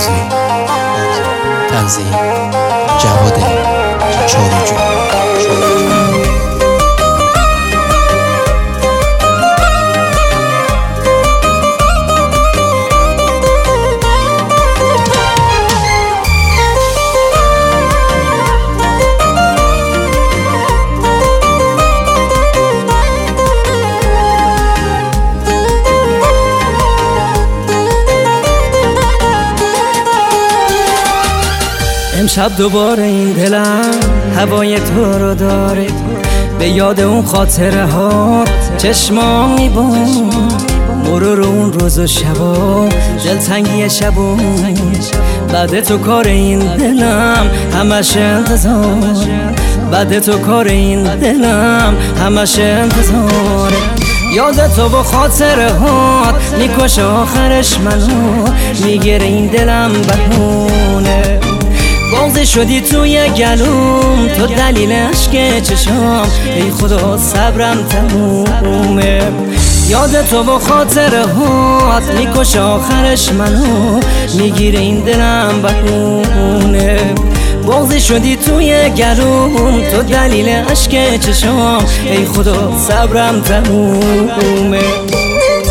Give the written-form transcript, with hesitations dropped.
موزیک تنظیم جواد چاروجو. امشب دوباره این دلم هوای تو رو داره، به یاد اون خاطره ها چشمام میبون، مرور اون روز و شبا دلتنگی شبون، بعد تو کار این دلم همش انتظار، بعد تو کار این دلم همش انتظاره، یاد تو با خاطره هات میکشه آخرش منو، میگیره این دلم بهونه، بغض شدی توی گلوم تو دلیل عشق چشام، ای خدا صبرم تمومه، یاد تو با خاطره هات میکشه آخرش منو، میگیره این دلم بهونه، بغض شدی توی گلوم تو دلیل عشق چشام، ای خدا صبرم تمومه.